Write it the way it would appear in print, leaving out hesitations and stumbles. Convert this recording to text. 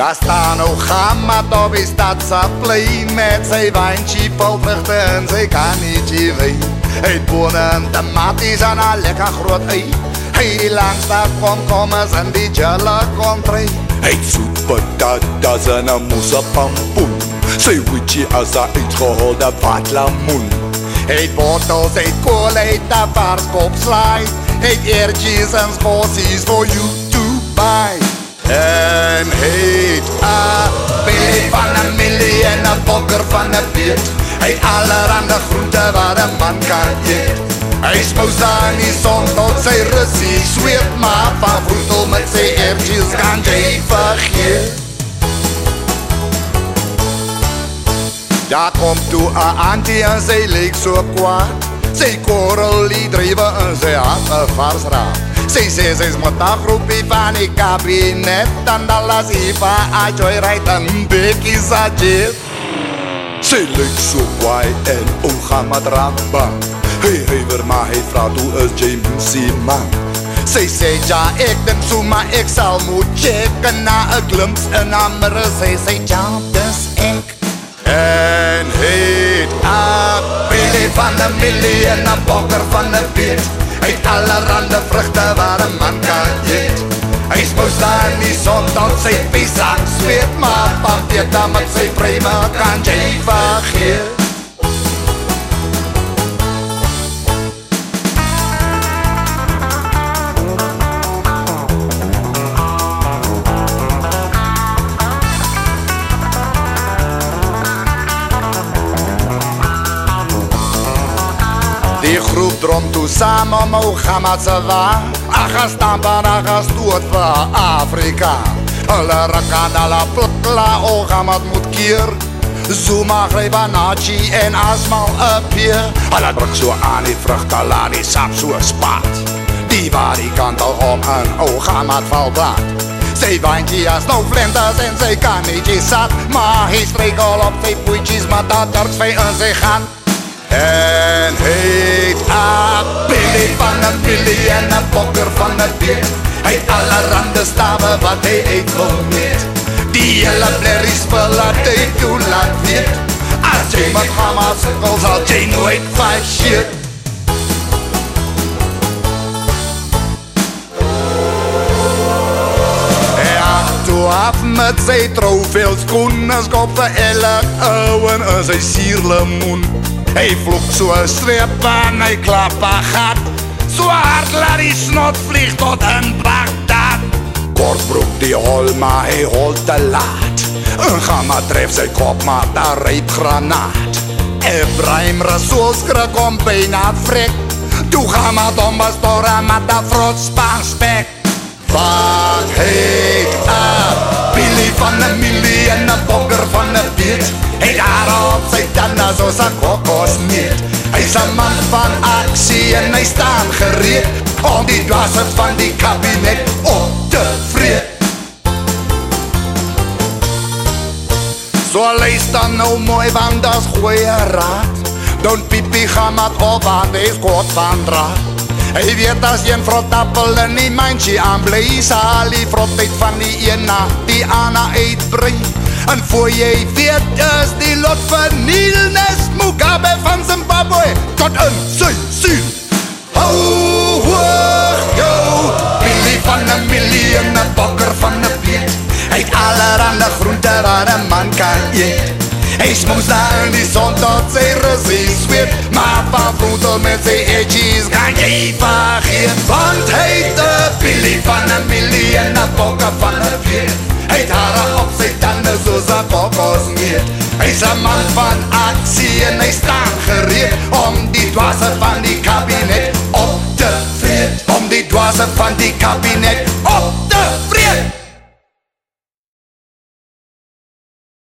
Daar staan Ogamat op die stadsplein met sy wijntjie, palvruchte en sy kannetjie wijn. Hy het bonen en tomaties en een lekker groot ei. Hy die langste komkommers in die jelle kontry. Hy het soet patatas en een moose pampoen. Sy witjie as een uitgeholde watlamoen. Hy het bottels, hy het kool, hy het een varskop slaai. Hy het eertjies en schossies for you to buy. En heet Billy van een millie en een bokker van een beet. Hy het allerhande groente waar een man kan eet. Hy smous daar in die son tot sy russie zweet, maar van vroetel met sy eertjies kan jy vergeet. Daar kom toe een auntie en sy leek so kwaad. Sy korrel die drijwe en sy had een vars raad. Sy sê sy's met een groepie van die kabinet, en dan las Eva a joyride en Becky's a jet. Sy lyk so kwaai en Ogamat raak bang. Hy huiver maar hy vraag toe is jy moesie man. Sy sê ja ek dink so maar ek sal moet check. En na een glimps in haar mirror sê sy ja dis ek. En heet Billy van een millie en een bokker van een beet. Hy het allerhande vruchte waar een man kan eet. Hy smous daar in die son tot sy piesak zweet, maar van Peter met sy pruime kan jy vergeet. Die groep drom toe saam om Ogamat se wa. Ag stamp en ag stoot vir Afrika. Hulle ruk aan hulle plukla, Ogamat moet keer. Zuma gryp Anachi en Asmal een peer. Hulle druk so aan die vrugte, laat die sap so spaat. Die waar die kantel om en Ogamat val plat. Sy wijntjie as nou flinters en sy kannetjie sat. Maar hy strykel op sy poetjies, maar dat durk sy in sy gaan. En heet Billy van een millie en een bokker van een beet. Hy het allerhande stawe wat hy uit wil meet. Die hele blerrie spul laat hy toe laat weet. As jy met Ogamat sukkel sal jy nooit vergeet. Ja, toe af met sy trouwveldskoen, skop vir elk ouwen in sy sierlemoen. Hy vloek so een streep en hy klap een gat. So hard laat die snot vlieg tot in Bagdad. Kortbroek die hol, maar hy hol te laat. Ogamat tref sy kop met een rypgranaat. Ibrahim Rasool skrik om bijna vrek. Toe Ogamat ombestoren met een vrotspan spek. Wat heet Billy van een millie en een bokker van een beet. Hy daar op sy tanden soos een kokosmeet. Hy's een man van aksie en hy staan gereed om die dwaasheid van die kabinet op te vreet. So luister nou mooi, want dat is goeie raad. Don't piepie Ogamat op, want hy is kort van draad. Hy weet as jy een vrotappel in die mandjie aanblij, sal die vrotheid van die ene die ander uitbrei. En voor jy weet is die lot vernielnis Mugabe van Zimbabwe tot in sy siel. Hou hoog jou, Billy van een millie en een bokker van een beet. Hy het allerhande groente waar een man kan eet. Hy smous daar in die son tot sy russie zweet, maar van vroetel met sy edgies kan jy vergeet. Want hy het Billy van een millie en een bokker van een beet. Hy het hare op sy tanden soos een kokosmeet. Hy's een man van aksie en hy staan gereed om die dwaasheid van die kabinet op te vreet. Om die dwaasheid van die kabinet op